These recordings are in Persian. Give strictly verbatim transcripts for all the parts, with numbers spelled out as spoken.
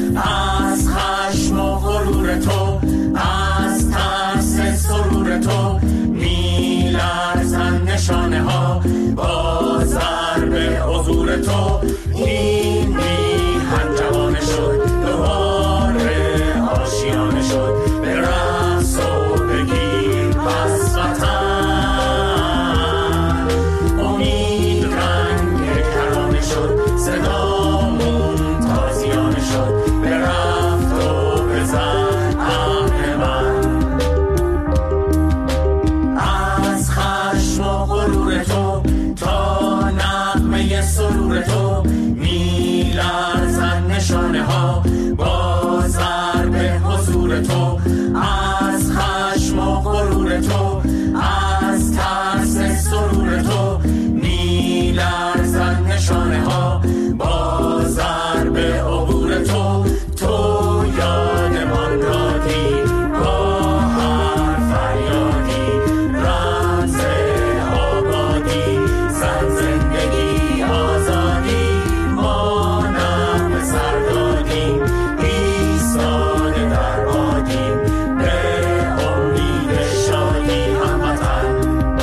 از خشم و غرور تو، از ترس سرور تو، میلرزن نشانه ها با ضرب حضور تو. این میهن جوانه شد، دوباره آشیانه شد، به رقص و بگیر پس وطن. امید رنگ کرانه شد، صدامون تازیانه شد، به رفت و بزن عهد من. از خشم و غرور تو تا نغمه سرور تو، میلرزن نشانه ها با ضرب حضور تو. از خشم و غرور تو، از ترس سرور تو، میلرزن نشانه ها با ضرب عبور تو. تو یادمان دادی با هر فریادی، رمز آبادی، زن زندگی آزادی. ما نغمه سر دادیم، ایستاده در بادیم، به امید شادی هموطن.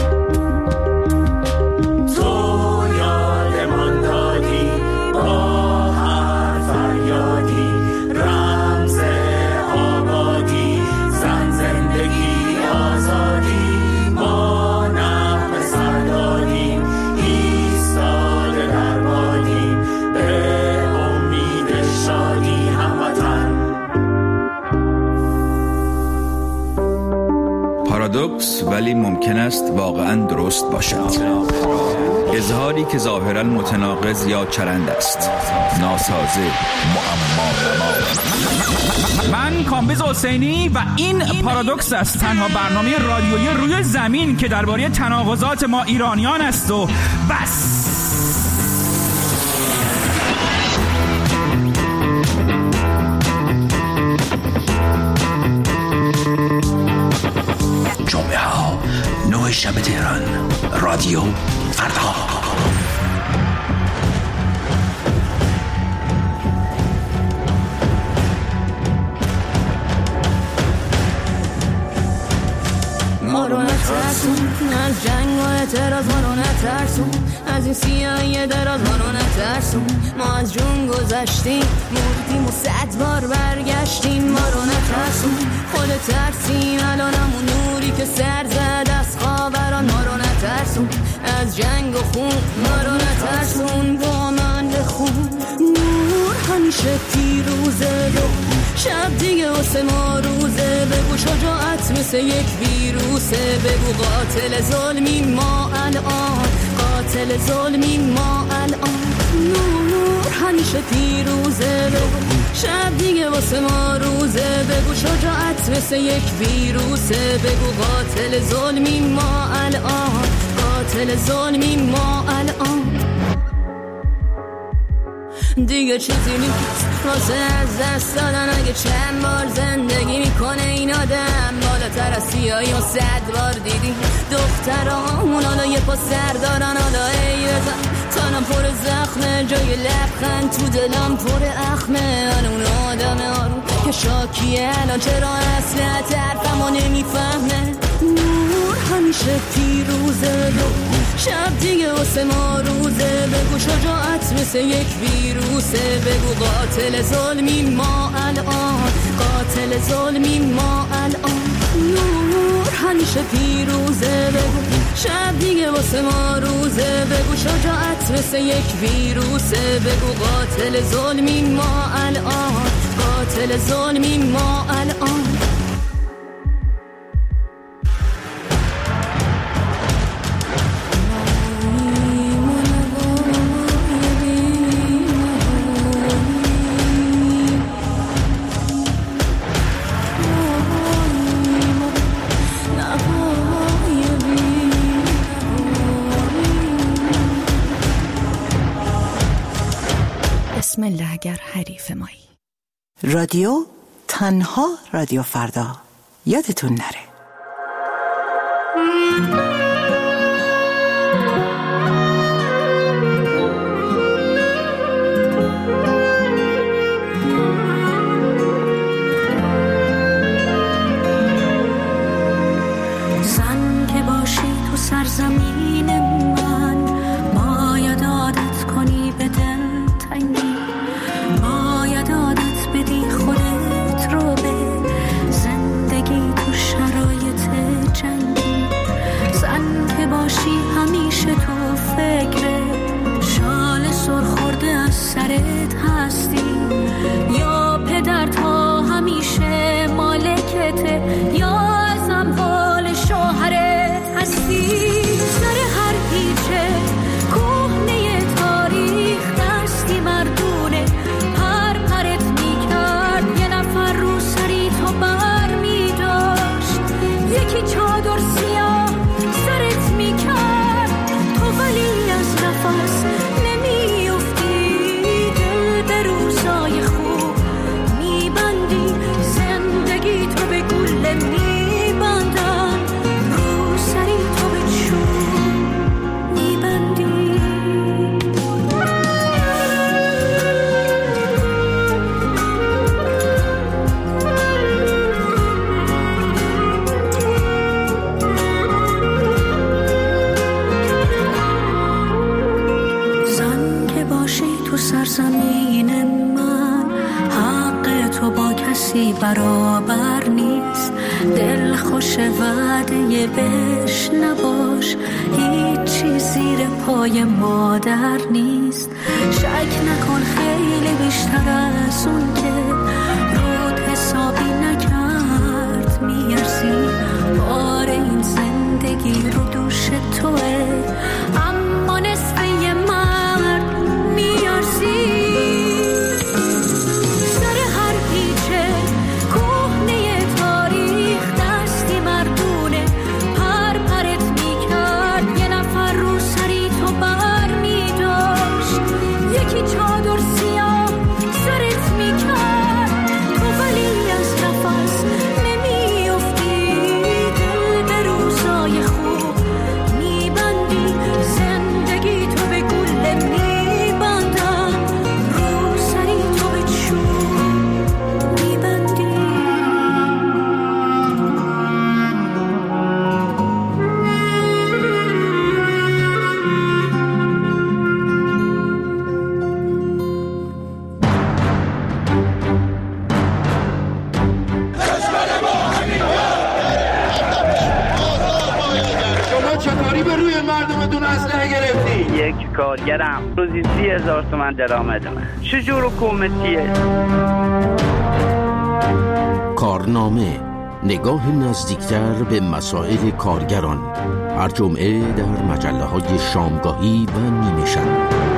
تو یادمان دادی با هر فریادی، رمز آبادی، زن زندگی آزادی. ما نغمه سر دادیم، ایستاده در بادیم، به امید شادی هموطن. پارادوکس ولی ممکن است واقعاً درست باشد. اظهاری که ظاهراً متناقض یا چرند است، ناسازه، معما نما. من کامبیز حسینی و این پارادوکس است، تنها برنامه رادیویی روی زمین که درباره تناقضات ما ایرانیان است و بس. جمعه ها نه شب تهران، رادیو فردا. ما رو نترسون از جنگ و اعتراض، ما رو نترسون از این سیاهی دراز، ما رو نترسون. ما از جون گذشتیم، مردیم و صد بار برگشتیم. ما رو نترسون، خود ترسیم الانمون نوری که سر زد از خاوران. ما رو نترسون از جنگ و خون، ما رو نترسون با من بخون. نور همیشه پیروزه، دو شب دیگه واسه ما روزه. بگو شجاعت مثل یک ویروسه، بگو قاتل ظلمی ما الان، قاتل ظلمی ما الان. نور همیشه پیروزه، بگو شب دیگه واسه ما روزه. بگو شجاعت مثل یک ویروسه، بگو قاتل ظلمی ما الان، قاتل ظلمی ما الان. دیگه چیزی نیست واسه از دست دادن، اگه چند بار زندگی میکنه این آدم. بالاتر از سیاهی و صد بار دیدی دخترامون، حالا یه پا سر دارن. حالا ای بزن تنم پر زخمه، جای لبخند تو دلم پر اخمه. حالا اون آدم آروم که شاکیه الان چرا اصلا طرفمو نمیفهمه. نور همیشه پیروزه، دو شب دیگه واسه ما روزه. بگو شجاعت مثل یک ویروسه، بگو قاتل ظلمی ما الان، قاتل ظلمی ما الان. نور همیشه پیروزه، بگو شب دیگه واسه ما روزه. بگو شجاعت مثل یک ویروسه، بگو قاتل ظلمی ما الان، قاتل ظلمی ما الان. بسم الله اگر حریف مایی. رادیو تنها رادیو فردا، یادتون نره. کسی برابر نیست. دل خوش وعده بهش نباش، هیچی زیر پای مادر نیست. شک نکن خیلی بیشتر از اون که رود حسابی نکرد میارزی. بار این زندگی رو دوش توه، اما نصف یه مرد میارزی. کارگرم روزی سی هزار تومن درآمدمه. چجور حکومتیه؟ کارنامه، نگاه نزدیکتر به مسائل کارگران، هر جمعه در مجله های شامگاهی و نیمه شب.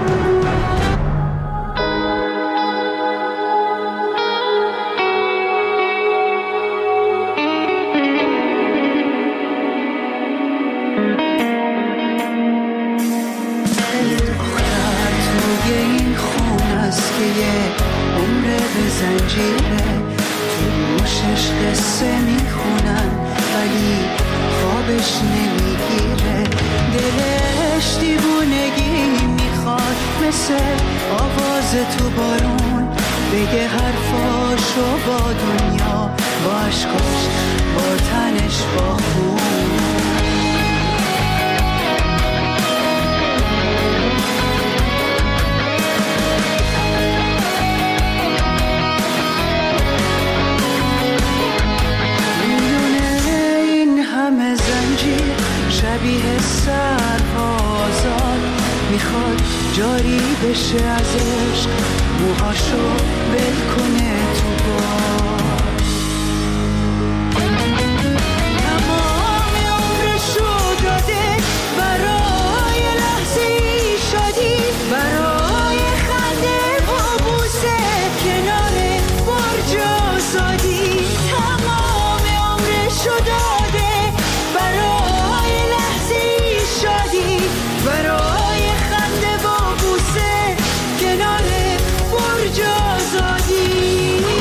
جاری بشه از عشق، موهاشو ول کنه تو باد. تمام عمرشو داده برای لحظه شادی، برای خنده و بوسه کنار برج آزادی. تمام عمرشو داده برای لحظه شادی، برای خنده و بوسه کنار برج آزادی.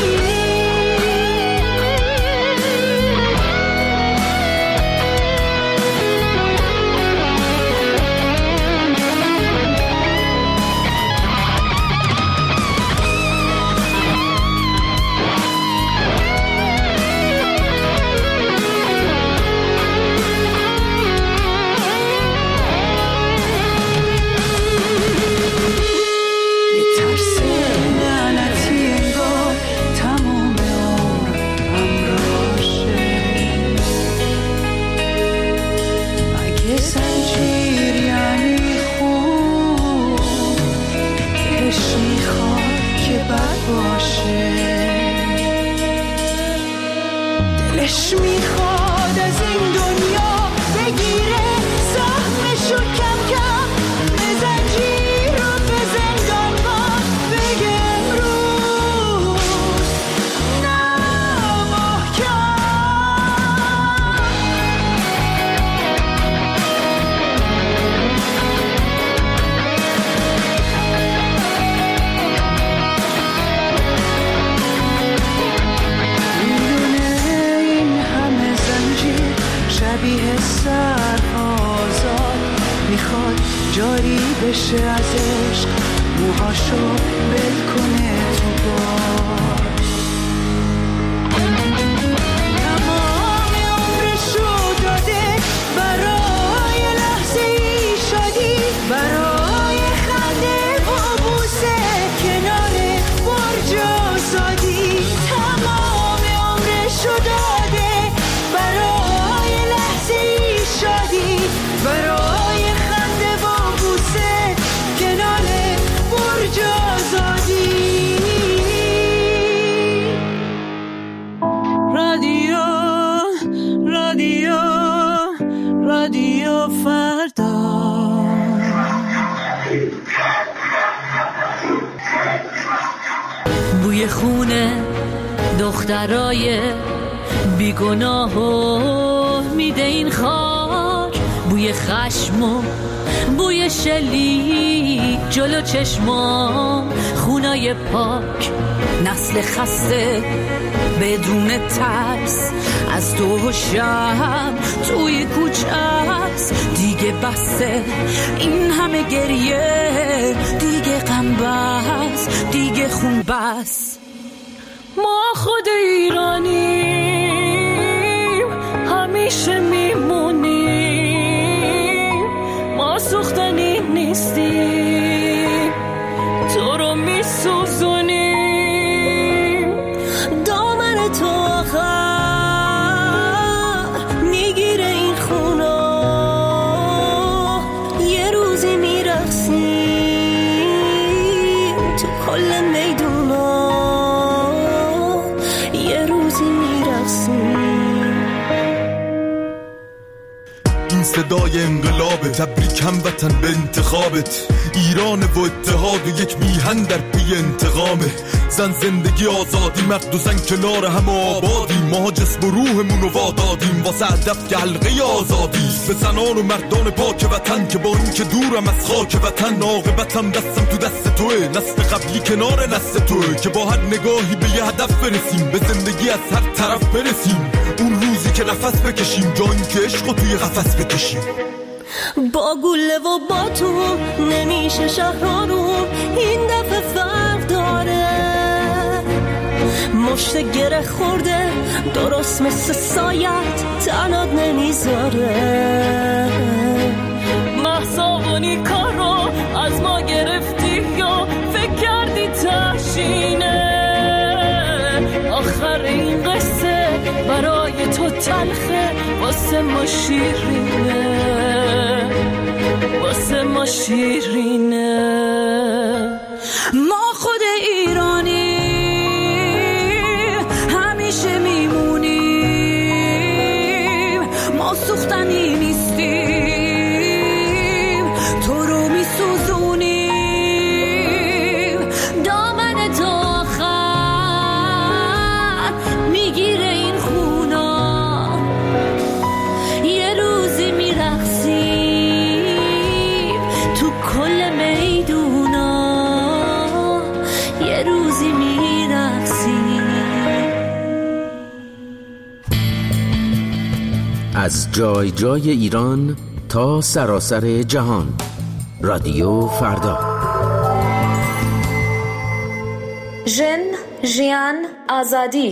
دلش میخواد از این دنیا بگیره سهمشو کم کم، به زنجیر و به زندان باد بگه امروز نه شبیه سر آزاد، میخواد جاری بشه از عشق، موهاشو ول کنه تو باد. تمام عمرشو داده برای لحظه شادی، برای خنده و بوسه کنار برج آزادی. تمام بوی خونه دخترای بیگناه و میده این خاک، بوی خشم و بوی شلیک جلو چشمام، خونای پاک، نسل خسته بدون ترس از دو شب توی کوچه است. دیگه بسه این همه گریه، دیگه غم بس، دیگه خون بس. ما خود ایرانیم همیشه میمونیم، ما سوختنی نیستیم تو رو میسوزونیم. دامن تو آخر میگیره این خونا، یه روزی میرقصیم تو کل میدونا، یه روزی میرقصیم. این صدای انقلاب تبریک هموطن به انتخابت، ایران و اتحاد و یک میهن در پی انتقامه. زن زندگی آزادی، مرد و زن کنار هم آبادی، ما جسم و روحمون رو وادادیم واسه هدف که حلقه آزادی. به زنان و مردان پاک وطن که با این که دورم از خاک وطن، عاقبتم دستم تو دست توه، نسل قبلی کنار نسل توه، که با هر نگاهی به یه هدف برسیم، به زندگی از هر طرف برسیم، اون روزی که نفس بکشیم، جا این که عشق رو توی قفس بکشیم. با گله و با تو نمیشه شهرانون، این دفعه فرق داره، مشت گره خورده درست مثل سایت تنات نمیذاره. محصابونی کارو از ما گرفتی یا فکر کردی تشینه، آخر این قصه برای تو تلخه، واسه ما شیرینه، واسه ما شیرینه. ما خود ایرانی همیشه میمونیم، ما سوختنی نیستیم تو رو میسوزونیم. دامن تو آخر میگیره این خونا، یه روزی میرقصیم تو کل میدونا، یه روزی میرقصیم. از جای جای ایران تا سراسر جهان، رادیو فردا. ژن، ژیان، آزادی.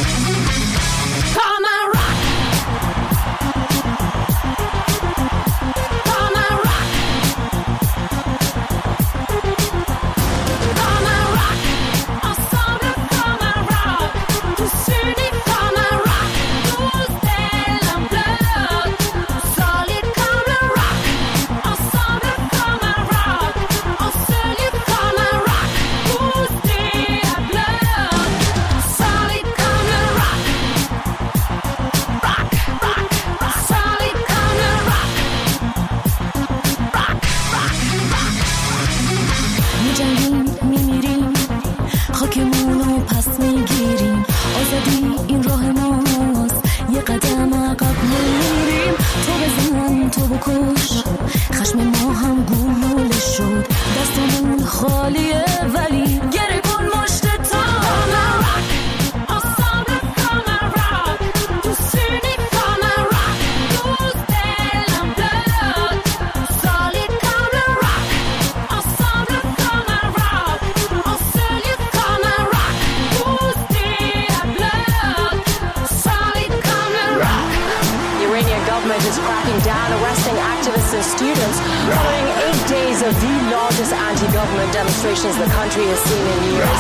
Demonstrations the country has seen in years.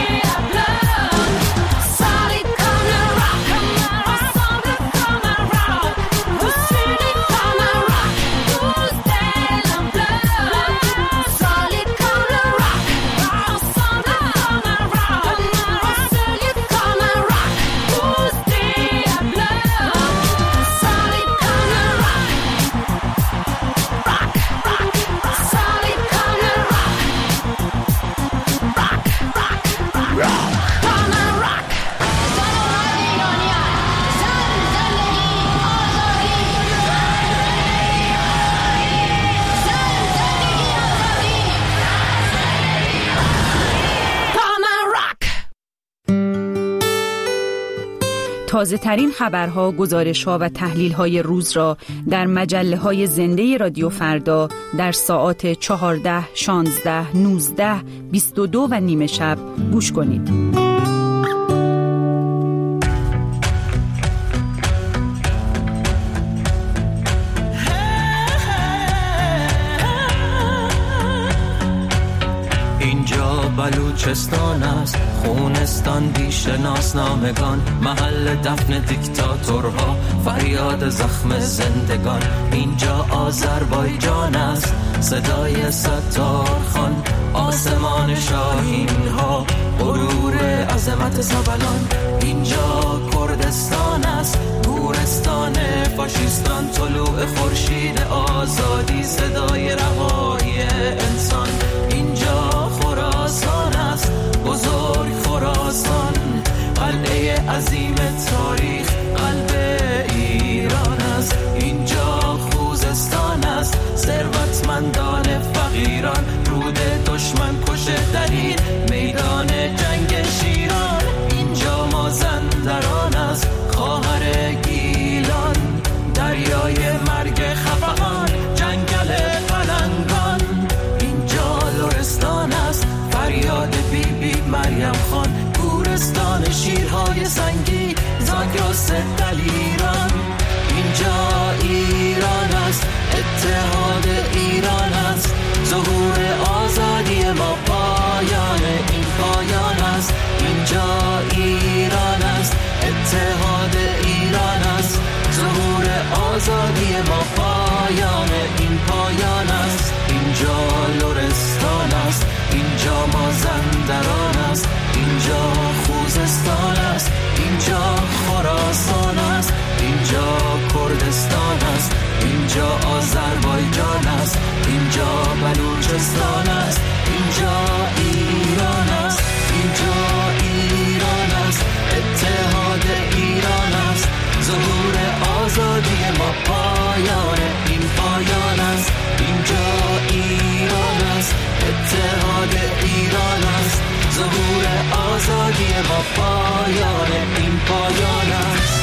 Solid, come and rock, come and rock. تازه ترین خبرها، گزارش‌ها و تحلیل‌های روز را در مجله‌های زنده رادیو فردا در ساعات چهارده، شانزده، نوزده، بیست و دو و نیمه شب گوش کنید. بلوچستان است، خونستان بیش ناسنامگان، محل دفن دیکتاتورها، فریاد زخم زندگان. اینجا آذربایجان است، صدای ستار خان، آسمان شاهین ها، غرور عظمت زبلان. اینجا کردستان است، گورستان فاشیستان، طلوع خورشید آزادی، صدای رهایی انسان. اینجا خراسان است، بزرگ خراسان، قلعه عظیم تاریخ، قلب ایران است. اینجا خوزستان است، ثروتمندان فقیران، رود دشمن کشه درید، میدان جنگ شیران. اینجا مازندران است، خواهر گیلان، دریای مرگ خفقان، جنگل پلنگان. اینجا لرستان است، فریاد بی بی مریم خان، گورستان شیرهای سنگی، زاگرس دلیران. اینجا ایران است، اتحاد ایران است، ظهور آزادی ما، پایان این پایان است. اینجا ایران است، اتحاد ایران است، ظهور آزادی ما، پایان این پایان است. اینجا لرستان است، اینجا مازندران است، اینجا خوزستان است، اینجا خراسان است، اینجا کردستان است، اینجا آذربایجان است، اینجا بلوچستان است، اینجا ایران است، اینجا ایران است، اتحاد ایران است، ظهور آزادی ما، پایان این پایان است. اینجا ایران است، اتحاد ایران است، ظهور آزادی ما، پایان این پایان است.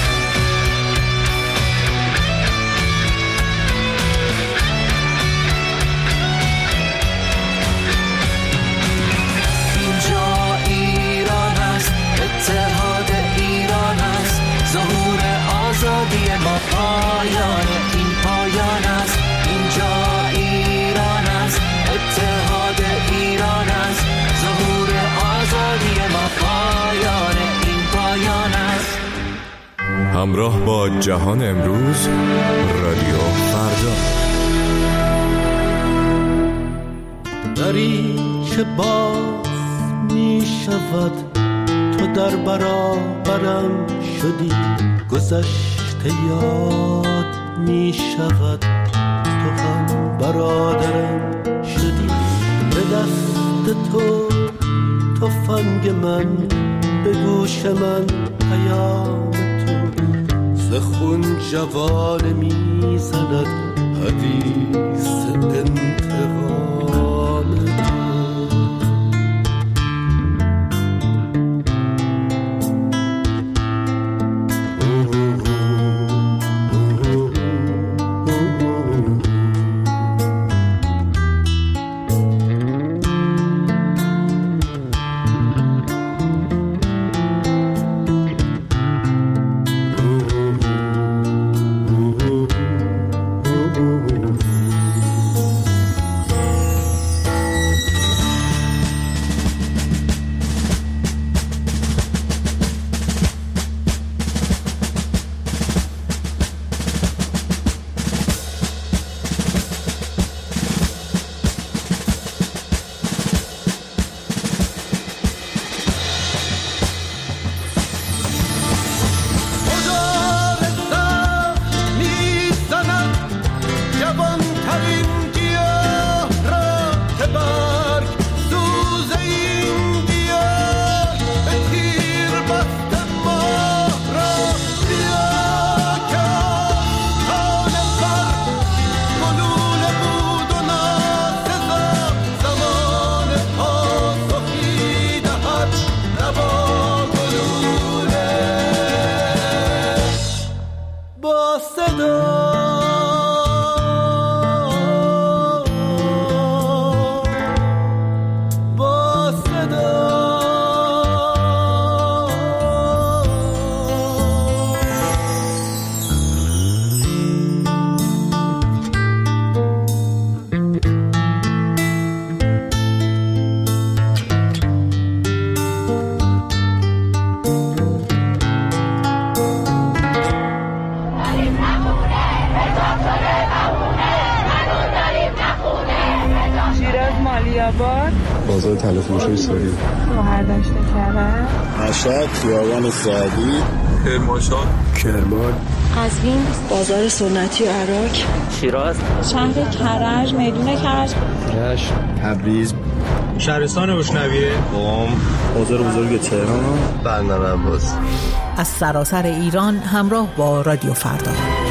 اینجا ایران است، اتحاد ایران است، ظهور آزادی ما، پایان این پایان است. اینجا ایران است، اتحاد ایران است، ظهور آزادی ما، پایان این پایان است. همراه با جهان امروز، رادیو فردا. دری که باز می شود، تو در برابرم شدی، گذشته یاد می شود، تو هم برادرم شدی. به دست تو تفنگ من، به گوش من پیام تو، ز خون جوانه می زند حدیث انتقام تو. آباد، بازار طلع‌فروشی ساری، شهردشت کرج، مشهد، خیابان سعدی، کرمانشاه، کرمان، قزوین، بازار سنتی عراق، شیراز، شهر کرج، میدون کرج، رشت، تبریز، شهرستان اشنویه، قم، بازار بزرگ تهران، بندر عباس. از سراسر ایران همراه با رادیو فردا.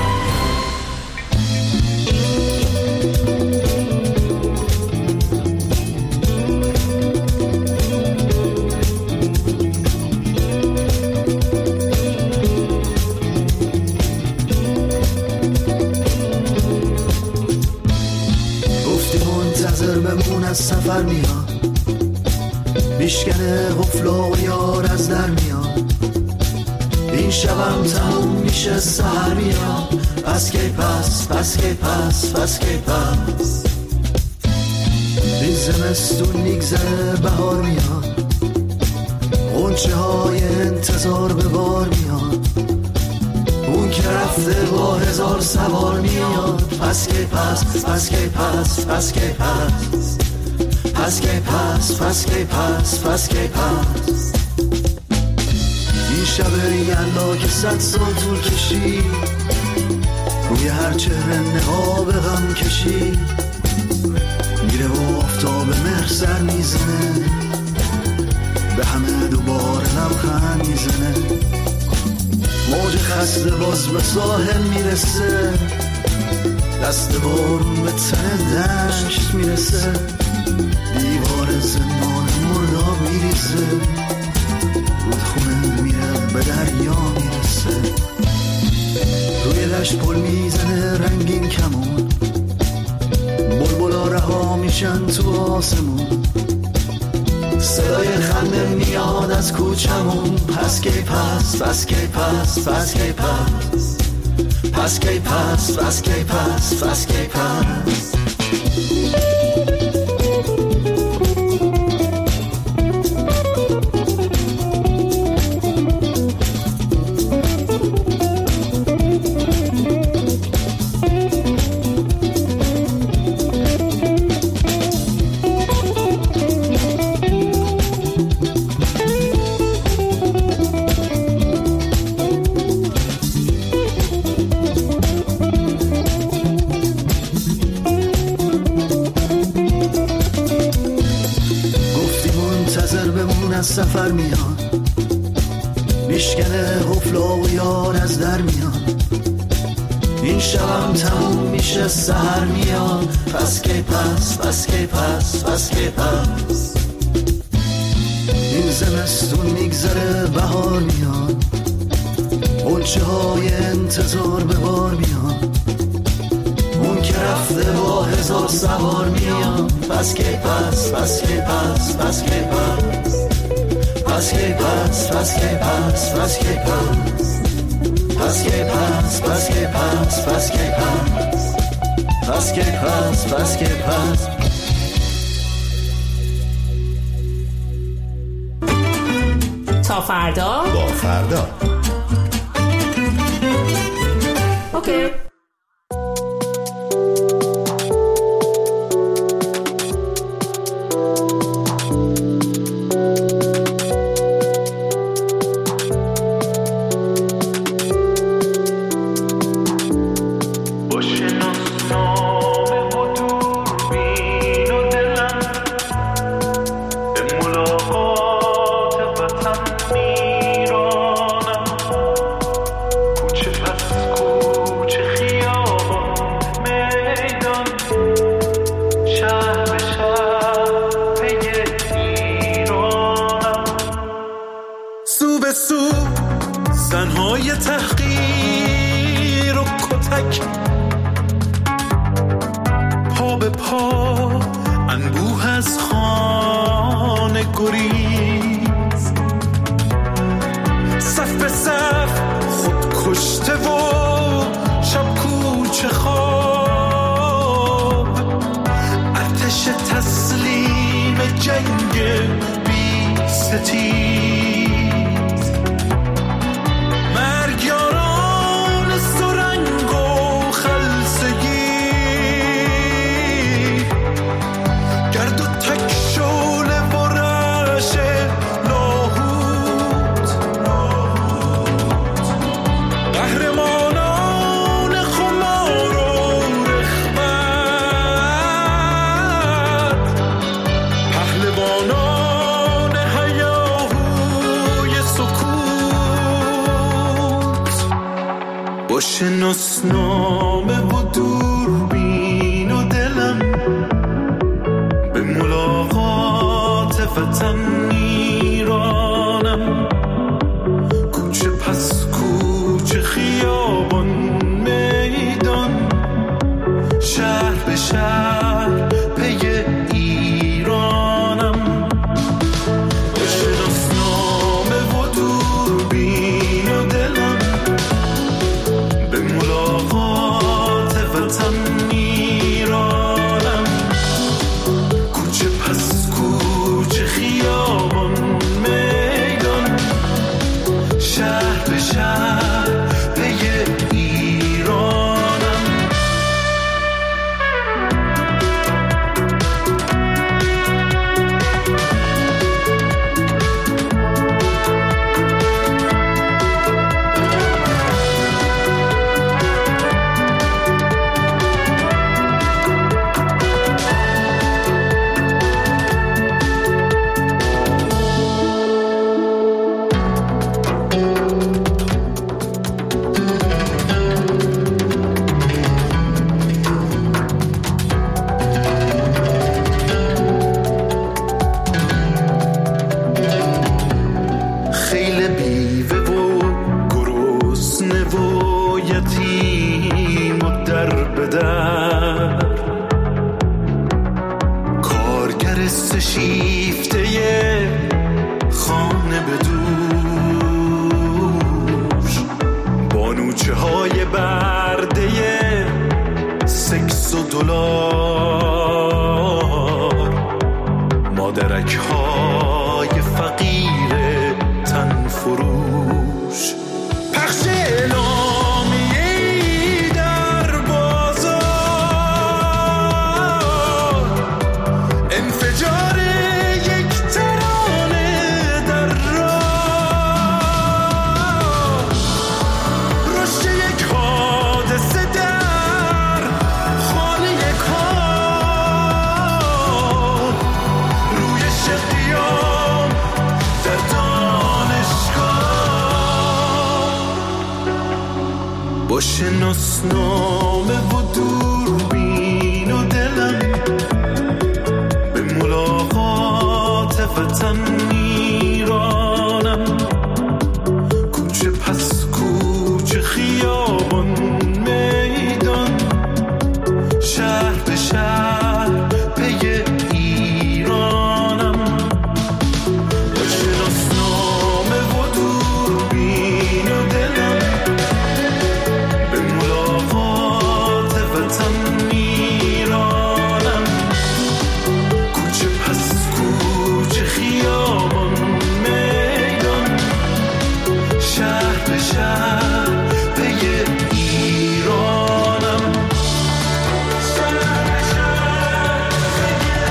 از سفر میاد، میشکنه قفلا و یار از در میاد، این شبم تموم میشه سحر میاد، پس کی پس پس کی پس پس کی پس این زمستون میگذره بهار میاد، غنچه های انتظار به بار میاد، اون که رفته با هزار سوار میاد، پس کی پس پس کی پس پس کی پس پس کی پس پس کی پس پس کی پس این شب یلا که صد سال طول کشید، روی هر چهره نقاب غم کشید، میره و آفتاب مهر سر میزنه، به همه دوباره لبخند میزنه، موج خسته باز به ساحل میرسه، دست بارون به تن دشت میرسه، دیوار زمان مرداب میریزه، رودخونه میره به دریا میرسه، روی دشت پل میزنه رنگین کمون، بلبلا رها میشن تو آسمون، صدای خنده میاد از کوچمون، پس کی پس پس کی پس پس کی پس پس کی پس پس کی پس پس کی پس سفر میاد، میشکنه قفلا و یار از در میاد، این شبم تموم میشه سحر میاد، پس کی پس پس کی پس پس کی پس این زمستون میگذره بهار میاد، غنچه های انتظار به بار میاد، اون که رفته با هزار سوار میاد، پس کی پس پس کی پس پس کی پس پس کی پس پس کی پس پس کی پس پس کی پس پس کی پس پس کی پس پس کی پس پس کی پس تا فردا با فردا اوکی. گرد و تک بیست دلار، مادرک های فقیر تن فروش، پخش اعلامیه‌ای در بازار، انفجار یک ترانه در راه، رشد یک حادثه در خانه کار، رویش قیام در دانشگاه، با شناسنامه و دوربین و دلم به ملاقات وطن میرانم، کوچه پس کوچه، خیابان میدان، شهر به شهر پی ایرانم، با شناسنامه و دوربین و دلم به ملاقات وطن میرانم، کوچه پس کوچه، خیابان میدان، شهر به شهر پی ایرانم، شهر به شهر پی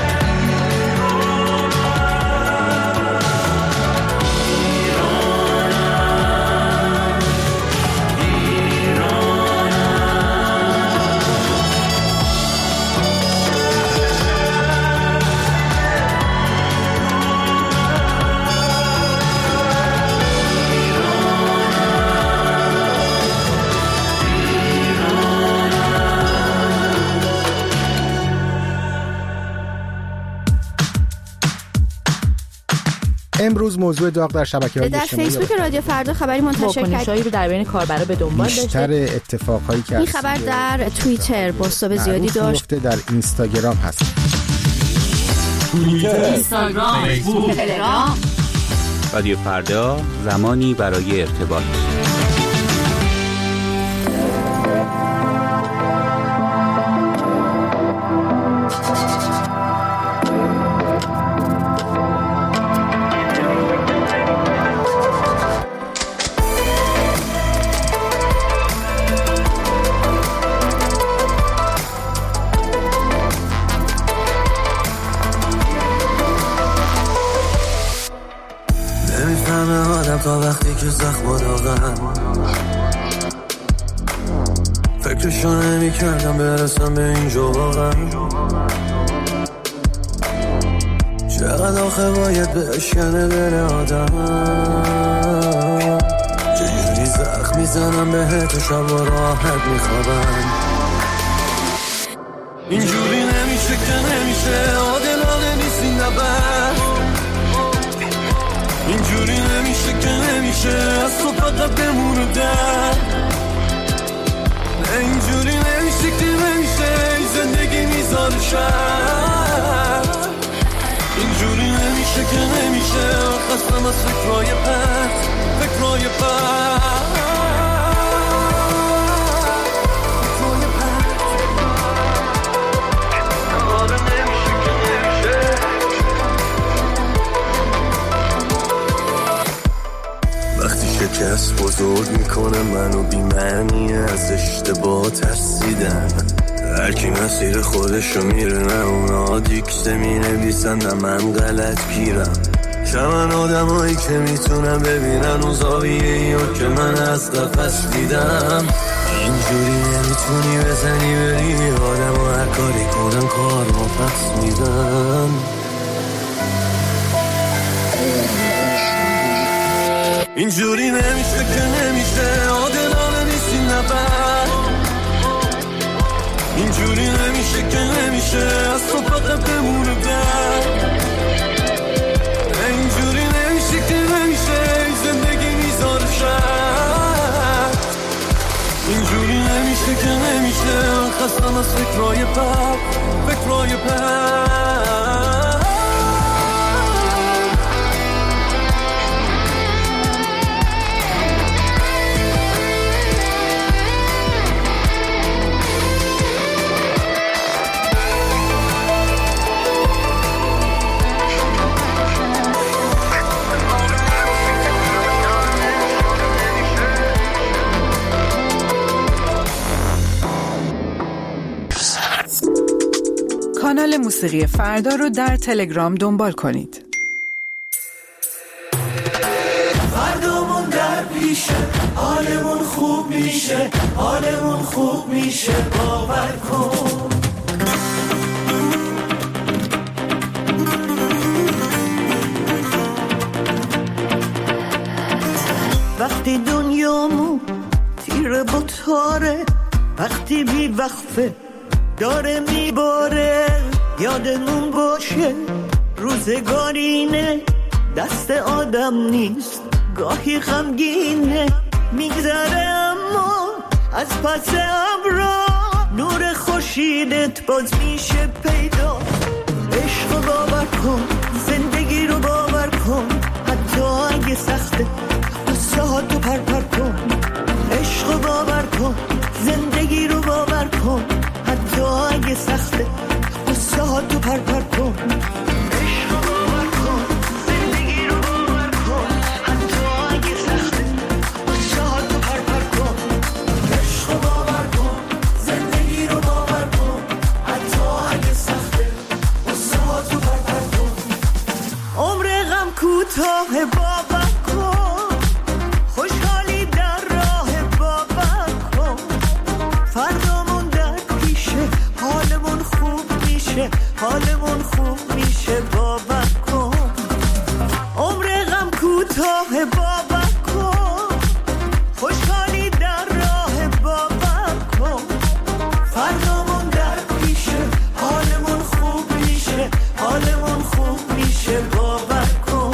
امروز موضوع داغ در شبکه‌های در اجتماعی فیسبوک رادیو فردا خبری منتشر کرد. واکنشایی رو در بین کاربرا به دنبال داشته. بیشتر اتفاقهایی که این خبر در توییتر بازتاب زیادی داشت. در اینستاگرام هست. توییتر، اینستاگرام، فیسبوک، تلگرام. رادیو فردا، زمانی برای ارتباط. نمیفهمه آدم تا وقتی که زخم و داغم، فکرشو نمی کردم برسم به اینجا واقعا، چقدر آخه باید بشکنه دل آدم، چجوری زخم میزنم بهت و شب و راحت میخوابم، اینجوری نمیشه که نمیشه، عادلانه نیست این نبرد، اینجوری نمیشه که نمیشه، از تو فقط بمونه در، اینجوری نمیشه که نمیشه، این زندگی میذاره شد، اینجوری نمیشه که نمیشه، خستم از فکرهای پرت، فکرهای پرت. شکست بزرگ میکنه منو بی‌معنی، از اشتباه ترسیدن، هر کی مسیر خودشو میره، نه اونا دیکته مینویسن نه من غلط گیرم، شمن آدمایی که میتونن ببینن اون زاویه‌ایو که من از قفس دیدم، اینجوری نمیتونی بزنی بری آدم و هر کاری کنن کار ما پس میدن، اینجوری نمیشه که نمیشه، عادلانه نیست این نبرد، اینجوری نمیشه که نمیشه، از تو فقط بمونه در، اینجوری نمیشه که نمیشه، این زندگی میذاره شد، اینجوری نمیشه که نمیشه، خستم از فکرهای پرت، فکرهای پرت. کانال موسیقی فردا رو در تلگرام دنبال کنید. فردامون در پیشه، حالمون خوب میشه، حالمون خوب میشه، باور کن. وقتی دنیامون تیره با تاره، وقتی بی وقفه داره میباره، یادمون باشه روزگارینه، دست آدم نیست، گاهی غمگینه، میگذره اما از پس ابرا نور خورشیدت باز میشه پیدا. عشق رو باور کن، زندگی رو باور کن، حتی اگه سخته قصه ها تو پر پر کن. عشق رو باور کن، زندگی رو باور کن، حتی اگه سخته قصه ها تو پر پر کن. کوتاه باور کن، خوشحالی در راه باور کن، فردامون در پیشه، حالمون خوب میشه، حالمون خوب میشه، باور کن. عمر غم کوتاه باور کن، خوشحالی در راه باور کن، فردامون در پیشه، حالمون خوب میشه، حالمون خوب میشه، باور کن.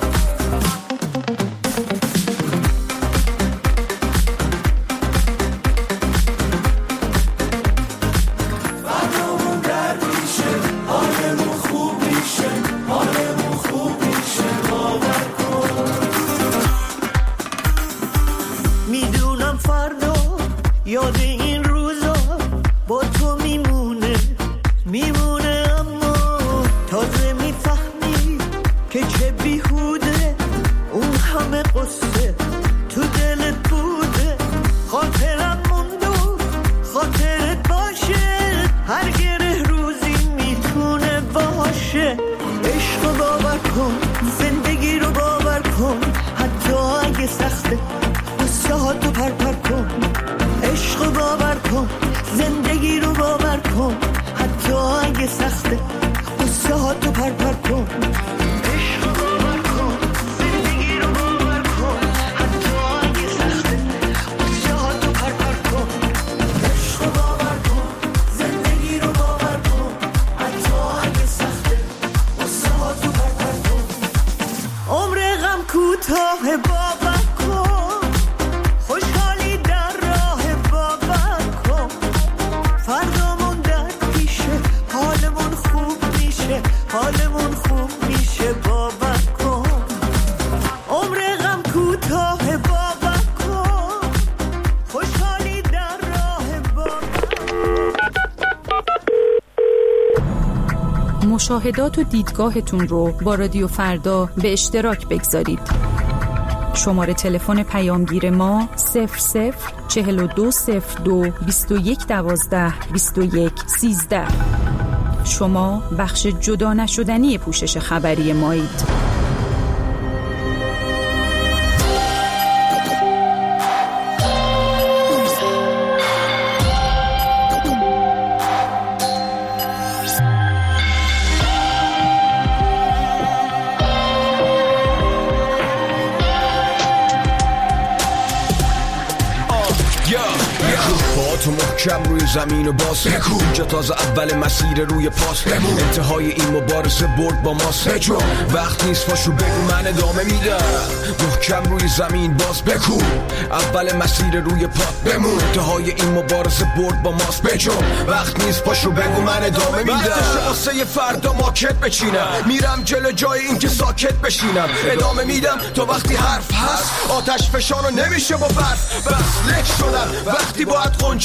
یاد این روزا با تو میمونه میمونه، اما تازه میفهمی که چه بیهوده اون همه قصه تو دلت بوده. خاطرم موندو خاطرت باشه، هر گره روزی میتونه باشه. عشق رو باور کن، زندگی رو باور کن، حتی اگه سخته قصه ها تو پر پر کن. عشق رو باور کن، زندگی رو باور کن، حتی اگه سخته قصه ها تو پر پر کن. عشق رو باور کن، زندگی رو باور کن، حتی اگه سخته قصه ها تو پر پر کن. عشق رو باور کن، زندگی رو باور کن، حتی اگه سخته قصه ها تو پر پر کن. عمر غم کوتاه باور کن، خوشحالی در راه باور کن، فردامون در پیشه، حالمون خوب میشه، حالمون خوب میشه، باور کن. عمر غم کوتاه باور کن، خوشحالی در راه باور کن. مشاهدات و دیدگاهتون رو با رادیو فردا به اشتراک بگذارید. شماره تلفن پیامگیر ما صفر صفر چهل و دو صفر دو بیست و یک دوازده بیست و یک سیزده. شما بخش جدا نشدنی پوشش خبری مایید. تو محکم روی زمین و باز بکو، اینجا تازه اول مسیر روی پاس بمون، انتهای این مبارزه برد با ماست. بجو وقت نیست پاشو بگو من ادامه میدم، محکم روی زمین باز بکو، اول مسیر روی پا بمون، انتهای این مبارزه برد با ماست. بجو وقت نیست پاشو بگو من ادامه میدم، وقتشه واسه یه فردا ماکت بچینم، میرم جلو جای این که ساکت بشینم، ادامه میدم تا وقتی حرف هست، آتش فشانو نمیشه با برف بس لک شدم، وقتی باید قنچه میدادم،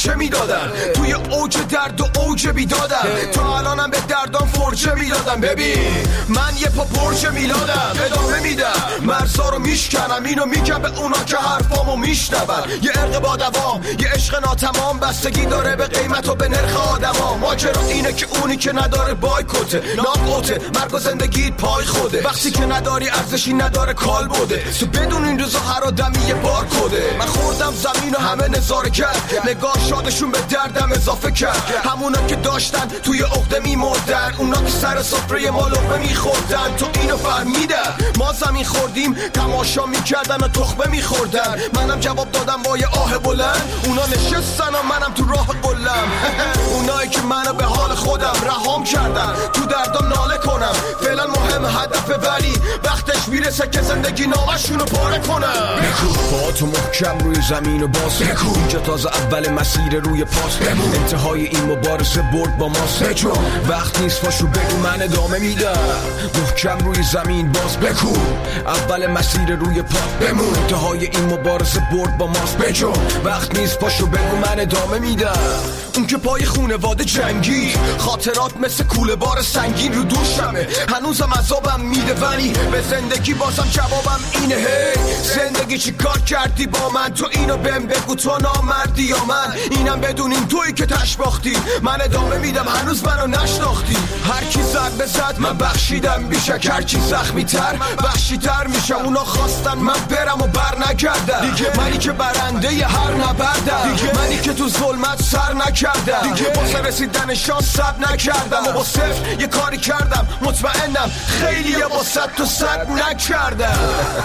میدادن، توی اوج درد و اوج بیدادم، تا الانم به دردام فرجه میدادم. ببین من یه پا پرچه میلادم، ادامه میدم مرزا رو میشکنم، اینو میگم به اونا که حرفامو میشنون. یه عرق با دوام، یه عشق ناتمام، بستگی داره به قیمت و به نرخ آدما. ماجرا اینه که اونی که نداره بایکوته، ناقوته، مرگ و زندگیت پای خوده. وقتی که نداری ارزشی نداره کال بوده، تو بدون این روزا هر آدمی یه بار کده. من خوردم زمین و همه نظاره کرد، نگاه شادشون به دردم اضافه کرد. همونا که داشتن توی عقده میمردن، اونا که سر سفره ما لقمه میخوردن. تو اینو فهمیدن ما زمین خوردیم، تماشا میکردن و تخمه میخوردن. منم جواب دادم با یه آه بلند، اونا نشستن و منم تو راه قلم. اونایی که منو به حال خودم رهام کردن، تو دردم ناله کنم. فعلا مهم هدفه، ولی وقتش میرسه که زندگی نامشونو پاره کنم. بکو با تو محکم روی زمین و باز بکو، اینجا تازه اول مسیر روی پاس بمون. انتهای این مبارزه برد با ماست. بجو وقت نیست پاشو بگو من ادامه میدم. محکم روی زمین باز بکو، اول مسیر روی پاس بمون. انتهای این مبارزه برد با ماست. بجو وقت نیست پاشو بگو من ادامه میدم. اون که پای خونواده جنگی، خاطرات مثل کوله بار سنگین رو دوشمه. هنوزم عذابم میده ولی به زندگی بازم جوابم اینه. هی زندگی چی کار کردی با من؟ تو اینو بهم بگو، تو نامردی یا من؟ اینم بدونین تویی که تشباختی، من ادامه میدم هنوز منو نشناختی. هر کی زد به زد من بخشیدم بیشک، هر کی زخمی تر وحشی تر میشه. اونا خواستن من برم و بر نگردم دیگه، منی که برنده ی هر نبردم دیگه، منی که تو ظلمت سر نکردم دیگه، واسه رسیدن شانس صبر نکردم و با صفر یه کاری کردم. مطمئنم خیلی یه با صد تو صد نکردم.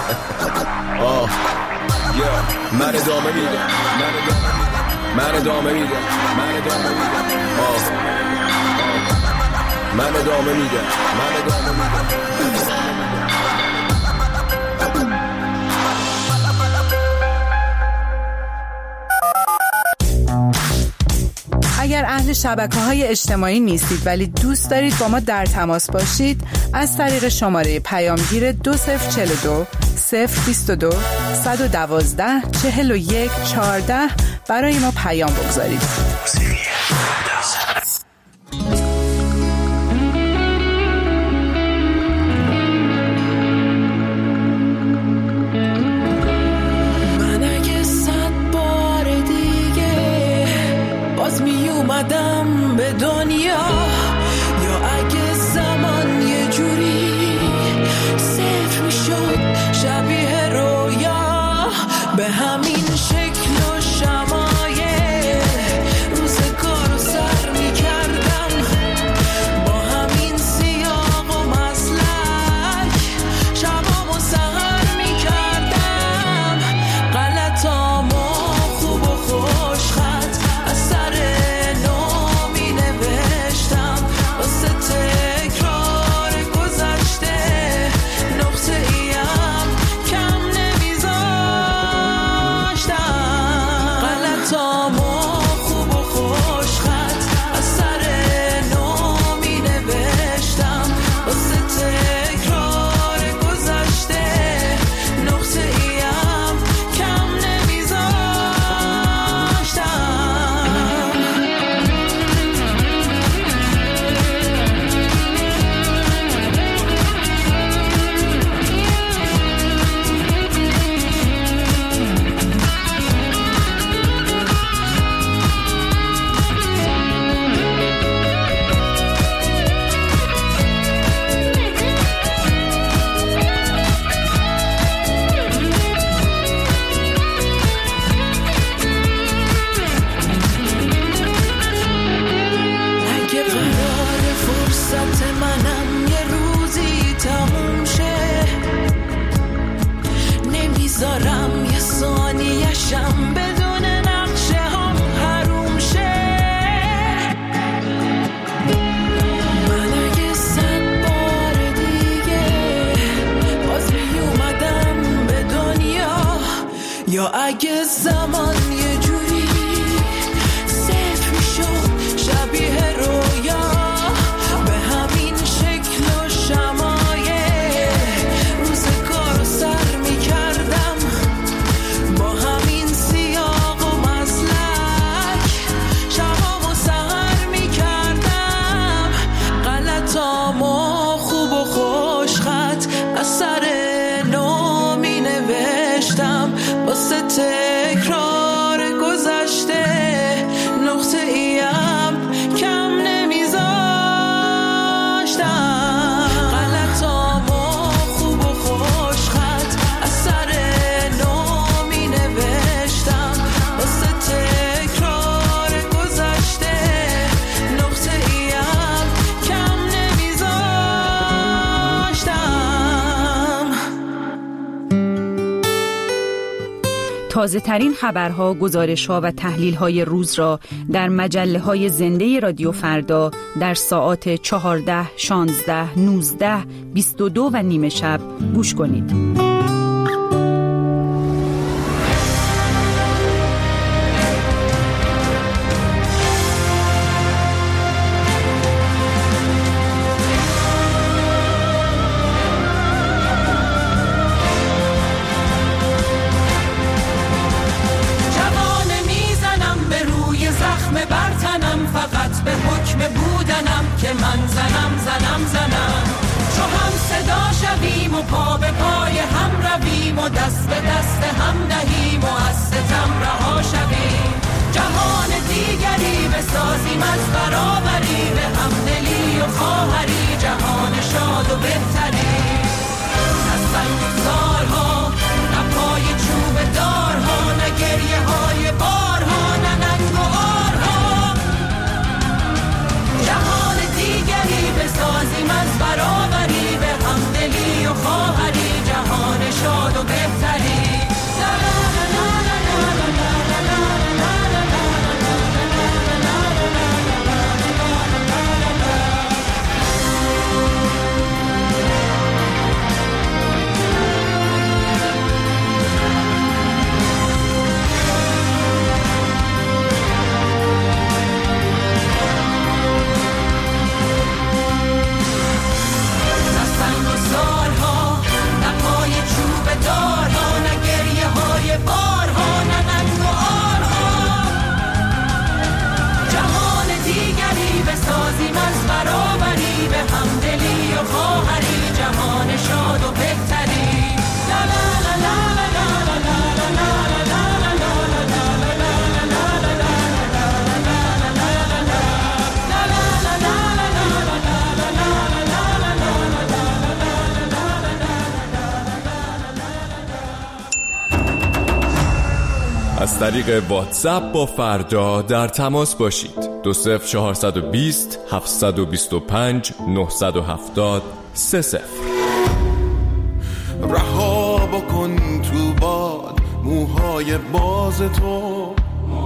آه yeah. من ادامه میدم، من ادامه میدم، من ادامه میدم، آه من ادامه میدم، من ادامه میدم. اگر اهل شبکه‌های اجتماعی نیستید ولی دوست دارید با ما در تماس باشید، از طریق شماره پیامگیر دو صفر چهل و دو صفر بیست و دو صد و دوازده چهل و یک چهارده برای ما پیام بگذارید. من اگه صد بار دیگه باز می اومدم به دنیا، یا اگه زمان یه جوری صفر می شد شبیه رویا، به همین شکل و شمایه روزگار رو سر می تازه ترین خبرها، گزارشها و تحلیل‌های روز را در مجله‌های زنده رادیو فردا در ساعات چهارده، شانزده، نوزده، بیست و دو و نیمه شب گوش کنید. از طریق واتساپ با فردا در تماس باشید. دو صفر چهارصد و بیست هفتصد و بیست و پنج نهصد و هفتاد سه صفر. رها بکن تو باد موهای باز تو،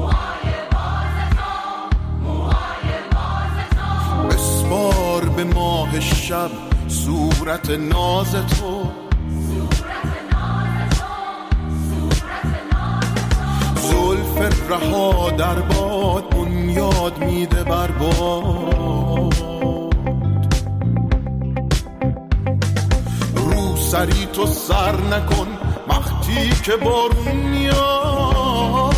بسپار به ماه شب صورت ناز تو، زلف رها در باد بنیاد میده بر باد، رو سری تو سر نکن وقتی که بارون میاد،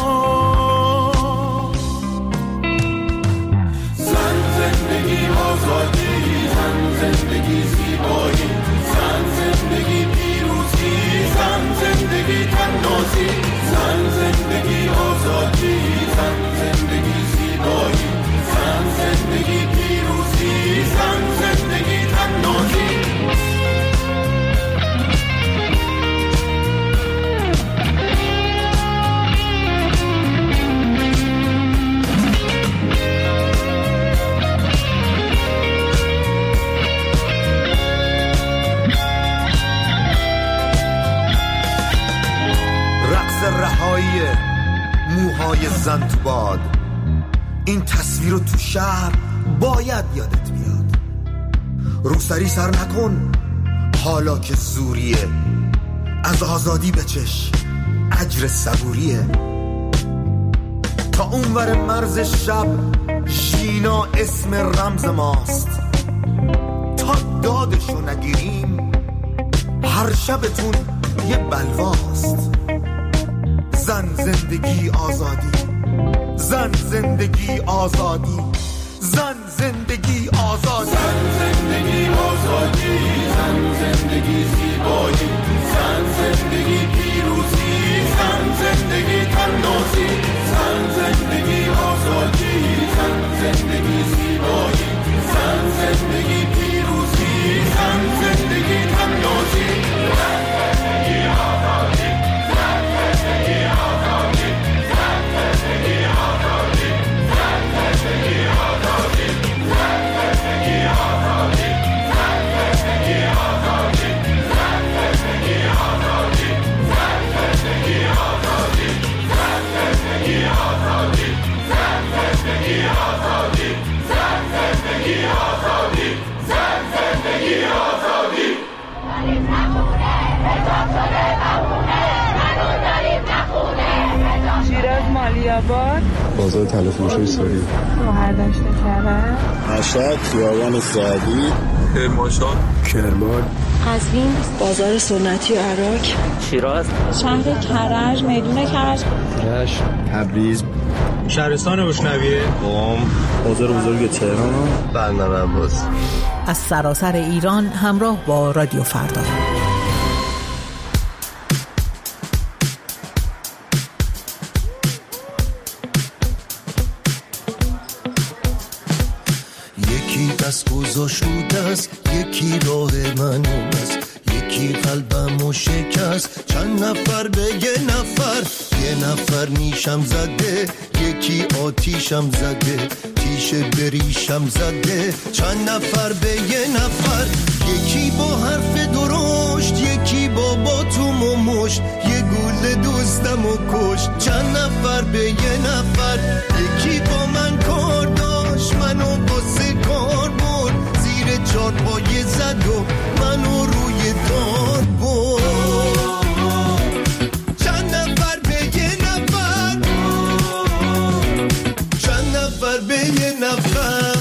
زن زندگی آزادی، زن زندگی زیبایی، زن زندگی پیروزی، زن زندگی تنازی، زن زندگی آزادی، زن زندگی زیبایی، زن زندگی پیروزی، زن زندگی تنازی. رهایی موهای زن تو باد، این تصویر رو تو شهر باید یادت بیاد. روسری سر نکن حالا که زوریه، از آزادی بچش اجر صبوریه. تا اونور مرز شب ژینا اسم رمز ماست، تا دادشو نگیریم هر شبتون یه بلواست. زن زندگی آزادی، زن زندگی آزادی، زن زندگی آزادی، زن زندگی آزادی، زن زندگی زیبایی، زن زندگی پیروزی، زن زندگی تنازی، زن زندگی آزادی، زن زندگی زیبایی، زن زندگی پیروزی، زن زندگی تنازی، زن زندگی آزادی. آباد، بازار تلفروشی سوری، شهردشت کرج، مشهد، خیابان سعدی، کرمانشاه، کرمان، قزوین، بازار سنتی عراق، شیراز، شهر کرج، میدون کرج، رشت، تبریز، شهرستان بوشنویه، قم، بازار بزرگ تهران، بندر عباس. از سراسر ایران همراه با رادیو فردا. یکی دست گذاشت رو دست، یکی راه من است، یکی قلبمو شکست. چند نفر به یه نفر، یه نفر نیشم زده، یکی آتیشم زده، تیشه بریشم زده. چند نفر به یه نفر، یکی با حرف درشت، یکی با باتوم و مشت، یه گل دوستمو کشت. چند نفر به یه نفر، یکی با من کار داشت، منو باسه کار برد، زیر چار پایه زد و منو روی دار برد. چند نفر به یه نفر، چند نفر به یه نفر.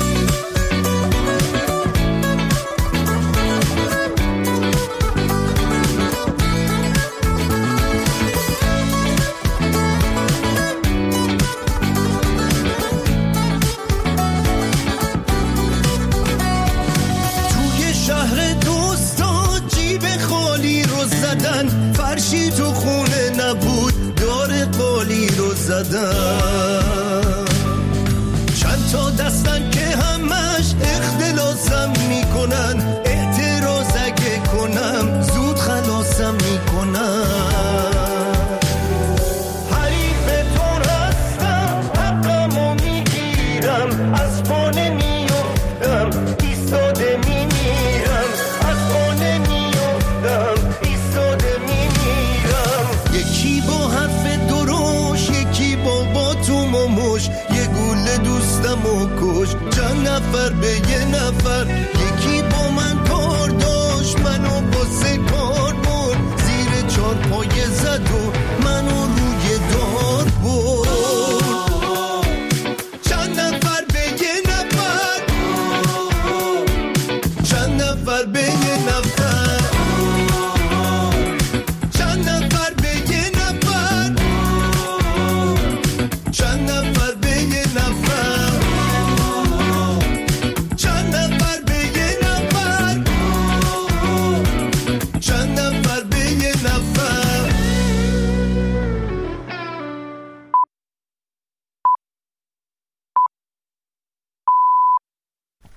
فرشی تو خونه نبود، دار قالی رو زدن. چند تا دستن که همش اختلاسم میکنن، اعتراض اگه کنم زود خلاصم میکنن. حریفتون هستم، حقمو میگیرم، از پانه میفتم، ایستاده میمیرم، از پانه میفتم، ایستاده میمیرم. یکی با حرف دروش، یکی با باتوم و مش، یه گوله دوستم و کش. چند نفر به یه نفر، یکی با من کار داشت، منو باسه کار برد، زیر چار پایه زد و منو روی دار برد.